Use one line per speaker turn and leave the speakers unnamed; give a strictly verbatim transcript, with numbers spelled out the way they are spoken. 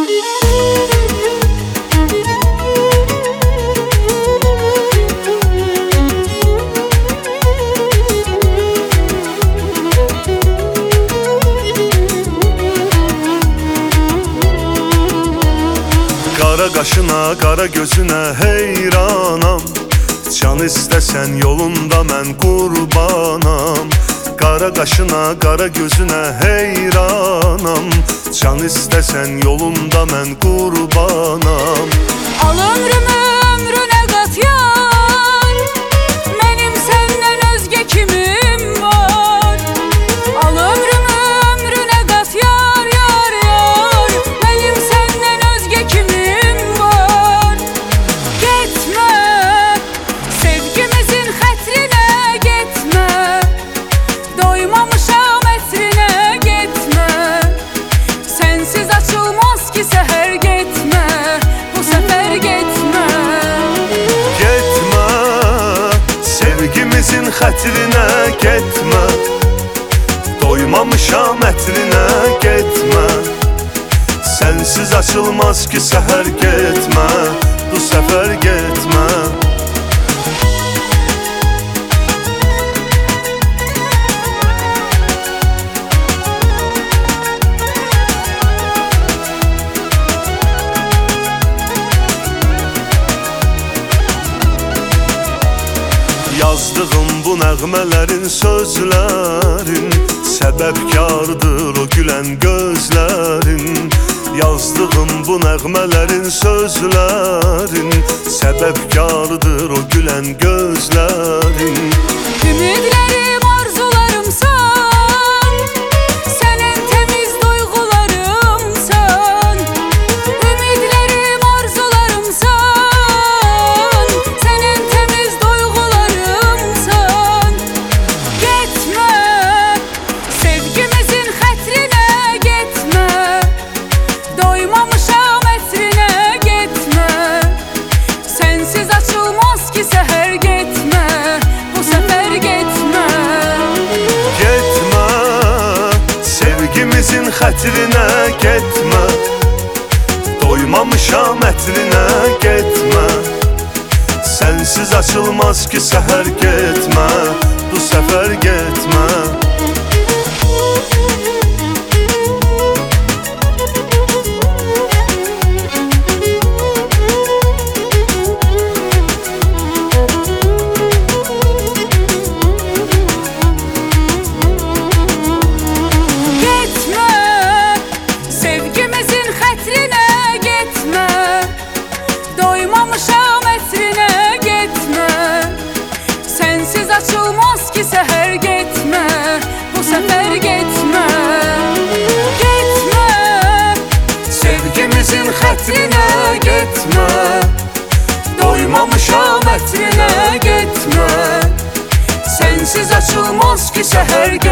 Qara qaşına, qara gözünə heyranam. Can istəsən yolunda mən qurbanam. Qara qaşına, qara gözünə heyranam. Can istəsən yolunda mən qurbanam.
Al ömrümü ömrünə qat yar, mənim səndən özgə kimim var? Al ömrümü ömrünə qat yar, yar, yar, mənim səndən özgə kimim var? Getmə, sevgimizin xətrinə getmə, doymamışam ətrinə getmə. Sənsiz açılmaz ki səhər, getmə, bu səfər getmə.
Getmə, sevgimizin xətrinə getmə, doymamışam ətrinə getmə. Sənsiz açılmaz ki səhər, getmə, bu səfər getmə. Yazdığım bu nəğmələrin sözlərin səbəbkardır o gülən gözlərin. Yazdığım bu nəğmələrin sözlərin səbəbkardır o gülən gözlərin.
Ümidlərim, arzularımsan, sənin təmiz duyğularımsan. Ümidlərim, arzularımsan, sənin təmiz duyğularımsan. Getmə, sevgimizin xətrinə getmə, doymamışam ətrinə getmə. Sənsiz açılmaz ki səhər, getmə, bu səfər getmə.
Getmə, sevgimizin xətrinə getmə, doymamışam ətrinə getmə. Sənsiz açılmaz ki səhər, getmə, bu səfər getmə.
Getmə, sevgimizin xətrinə getmə, doymamışam ətrinə getmə. Sənsiz açılmaz ki səhər, getmə, bu səfər getmə. Getmə,
Sevgimizin xətrinə getmə, doymamışam ətrinə getmə. Sənsiz açılmaz ki səhər,